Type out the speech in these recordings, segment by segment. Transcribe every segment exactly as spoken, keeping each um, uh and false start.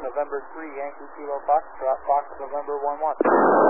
November three, Yankee Kilo Foxtrot, Fox November one one.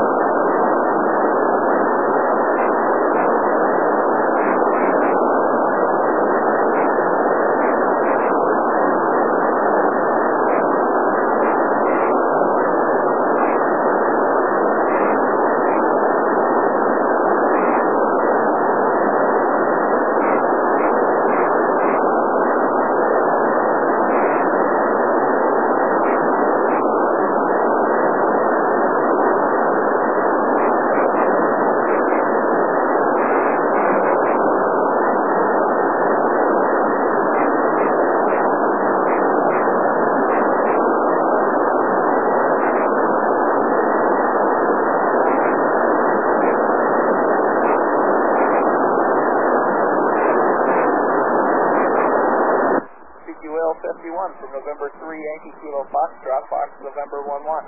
fifty-one from November three, Yankee Kilo Foxtrot, Fox November one one.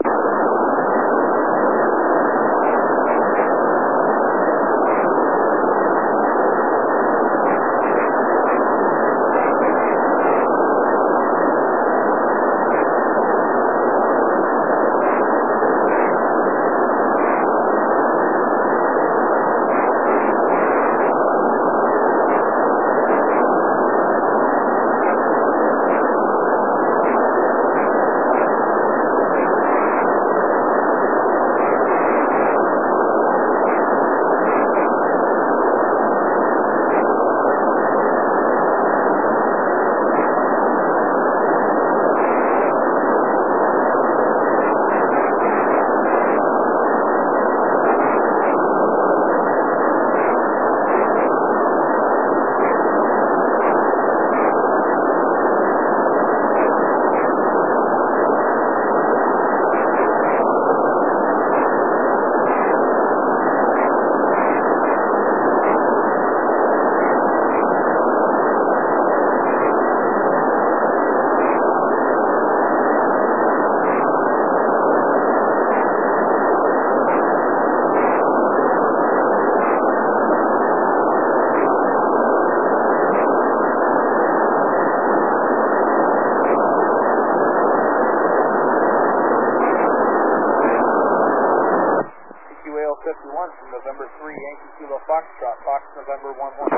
fifty-one from November three, Yankee Kilo Foxtrot, Fox November one one.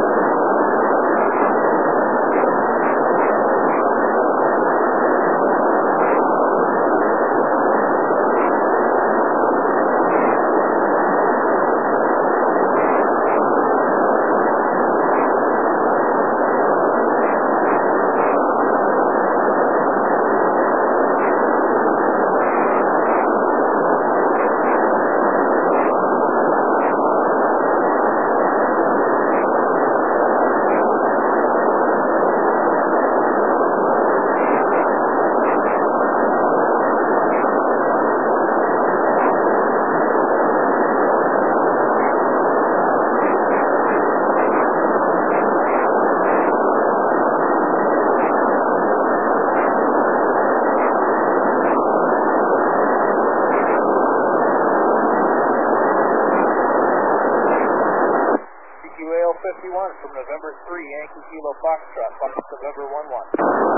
fifty-one from November three, Yankee Kilo Foxtrot, Fox November one one.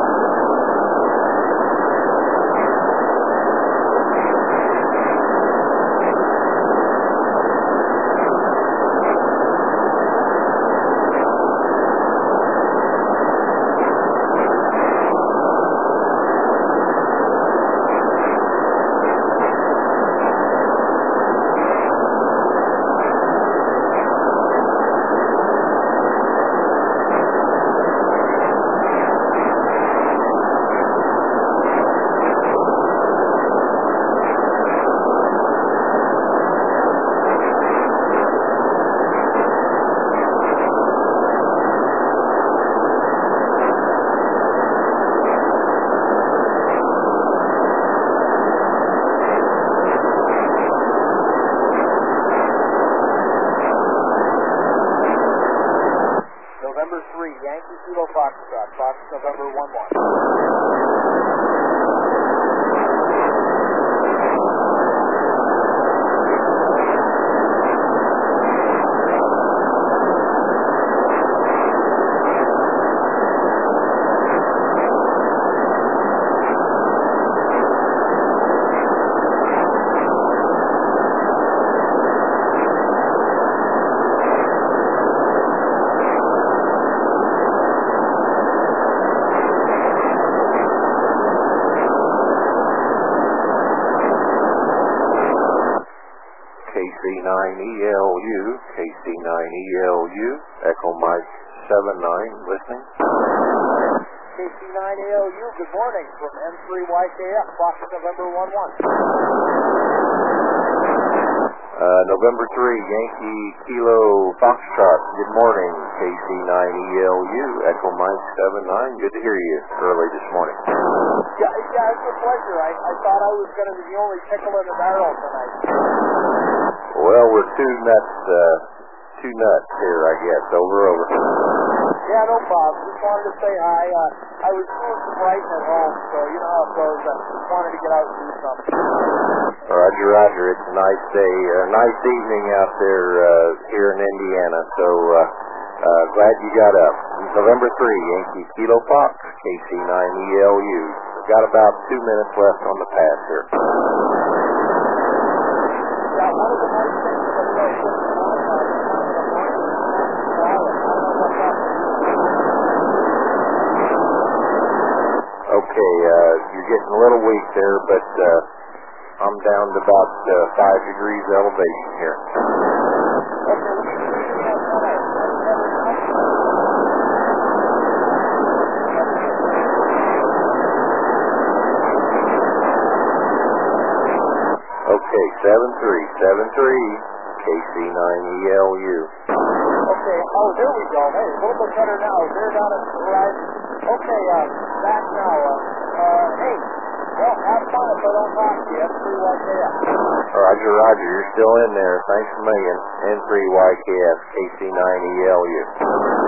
November three, Yankee Kilo Foxtrot, Fox November one one. K C nine E L U, K C nine E L U, Echo Mike seven nine, listening. K C nine E L U, good morning from M three Y K F, Fox November one one. Uh, November three, Yankee Kilo Foxtrot, good morning, K C nine E L U, Echo Mike seven nine, good to hear you early this morning. Yeah, yeah, it's a pleasure. I, I thought I was going to be the only pickle in the barrel tonight. Well, we're two nuts, uh, two nuts here, I guess, over, over. Yeah, no problem. Just wanted to say hi. Uh, I was doing some writing at home, so you know how it goes. I just wanted to get out and do something. Roger, Roger. It's a nice day, a nice evening out there uh, here in Indiana. So uh, uh, glad you got up. November three, Yankee Kilo Fox, K C nine E L U. We've got about two minutes left on the pass here. Yeah, one of the nice things about the show is Okay, uh, you're getting a little weak there, but uh, I'm down to about uh, five degrees elevation here. Okay, seven three, seven three, K C nine E L U. Okay, oh, there we go. Hey, a little bit better now. They're down at the horizon. Okay, uh, back now. Uh, uh, hey, well, have fun if I don't talk to you. M three Y K F. Roger, Roger, you're still in there. Thanks a million. M three Y K F, K C nine E L U.